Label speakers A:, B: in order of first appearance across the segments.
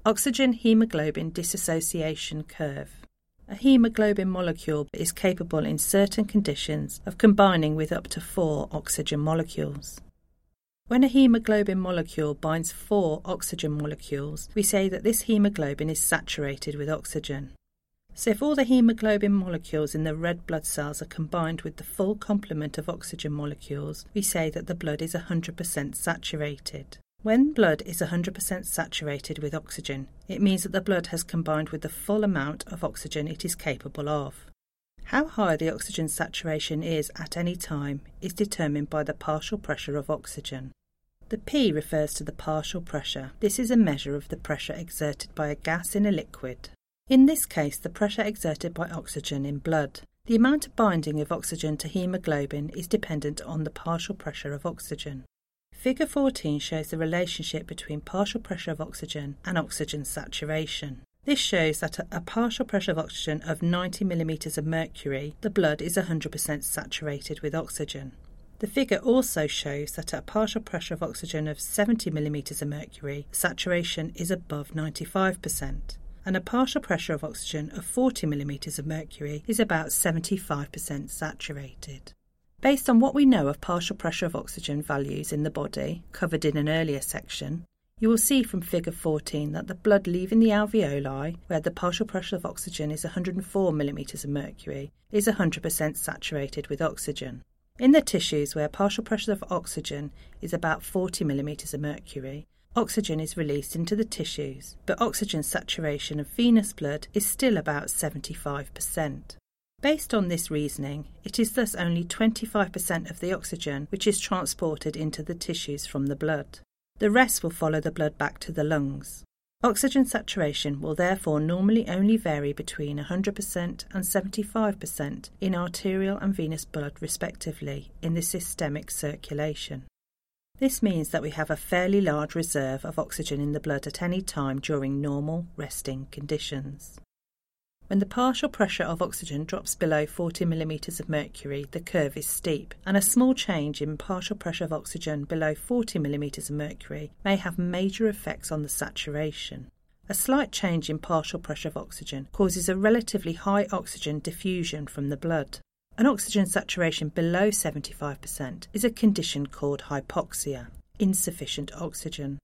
A: Oxygen-hemoglobin dissociation curve. A hemoglobin molecule is capable in certain conditions of combining with up to 4 oxygen molecules. When a hemoglobin molecule binds 4 oxygen molecules, we say that this hemoglobin is saturated with oxygen. So if all the hemoglobin molecules in the red blood cells are combined with the full complement of oxygen molecules, we say that the blood is 100% saturated. When blood is 100% saturated with oxygen, it means that the blood has combined with the full amount of oxygen it is capable of. How high the oxygen saturation is at any time is determined by the partial pressure of oxygen. The P refers to the partial pressure. This is a measure of the pressure exerted by a gas in a liquid. In this case, the pressure exerted by oxygen in blood. The amount of binding of oxygen to hemoglobin is dependent on the partial pressure of oxygen. Figure 14 shows the relationship between partial pressure of oxygen and oxygen saturation. This shows that at a partial pressure of oxygen of 90 mm of mercury, the blood is 100% saturated with oxygen. The figure also shows that at a partial pressure of oxygen of 70 mm of mercury, saturation is above 95%, and a partial pressure of oxygen of 40 mm of mercury is about 75% saturated. Based on what we know of partial pressure of oxygen values in the body, covered in an earlier section, you will see from figure 14 that the blood leaving the alveoli, where the partial pressure of oxygen is 104 mm of mercury, is 100% saturated with oxygen. In the tissues where partial pressure of oxygen is about 40 mm of mercury, oxygen is released into the tissues, but oxygen saturation of venous blood is still about 75%. Based on this reasoning, it is thus only 25% of the oxygen which is transported into the tissues from the blood. The rest will follow the blood back to the lungs. Oxygen saturation will therefore normally only vary between 100% and 75% in arterial and venous blood respectively in the systemic circulation. This means that we have a fairly large reserve of oxygen in the blood at any time during normal resting conditions. When the partial pressure of oxygen drops below 40 mm of mercury, the curve is steep, and a small change in partial pressure of oxygen below 40 mm of mercury may have major effects on the saturation. A slight change in partial pressure of oxygen causes a relatively high oxygen diffusion from the blood. An oxygen saturation below 75% is a condition called hypoxia, insufficient oxygen.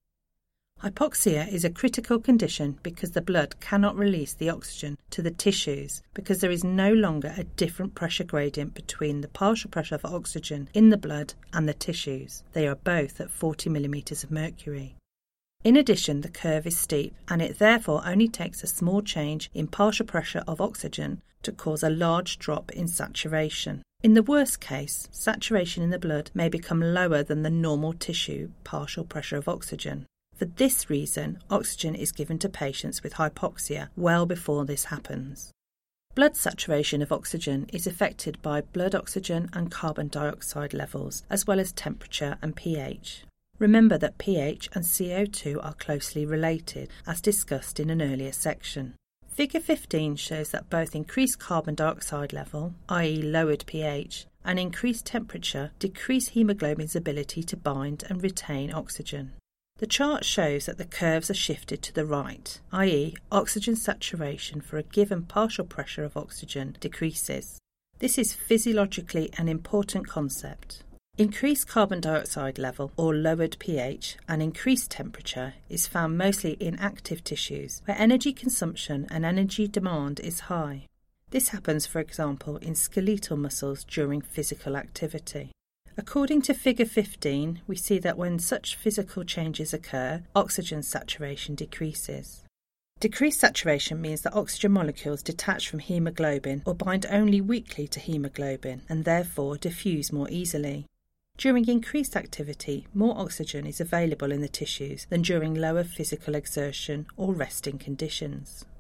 A: Hypoxia is a critical condition because the blood cannot release the oxygen to the tissues because there is no longer a different pressure gradient between the partial pressure of oxygen in the blood and the tissues. They are both at 40 mm of mercury. In addition, the curve is steep and it therefore only takes a small change in partial pressure of oxygen to cause a large drop in saturation. In the worst case, saturation in the blood may become lower than the normal tissue partial pressure of oxygen. For this reason, oxygen is given to patients with hypoxia well before this happens. Blood saturation of oxygen is affected by blood oxygen and carbon dioxide levels, as well as temperature and pH. Remember that pH and CO2 are closely related, as discussed in an earlier section. Figure 15 shows that both increased carbon dioxide level, i.e. lowered pH, and increased temperature decrease hemoglobin's ability to bind and retain oxygen. The chart shows that the curves are shifted to the right, i.e. oxygen saturation for a given partial pressure of oxygen decreases. This is physiologically an important concept. Increased carbon dioxide level or lowered pH and increased temperature is found mostly in active tissues where energy consumption and energy demand is high. This happens, for example, in skeletal muscles during physical activity. According to Figure 15, we see that when such physical changes occur, oxygen saturation decreases. Decreased saturation means that oxygen molecules detach from hemoglobin or bind only weakly to hemoglobin and therefore diffuse more easily. During increased activity, more oxygen is available in the tissues than during lower physical exertion or resting conditions.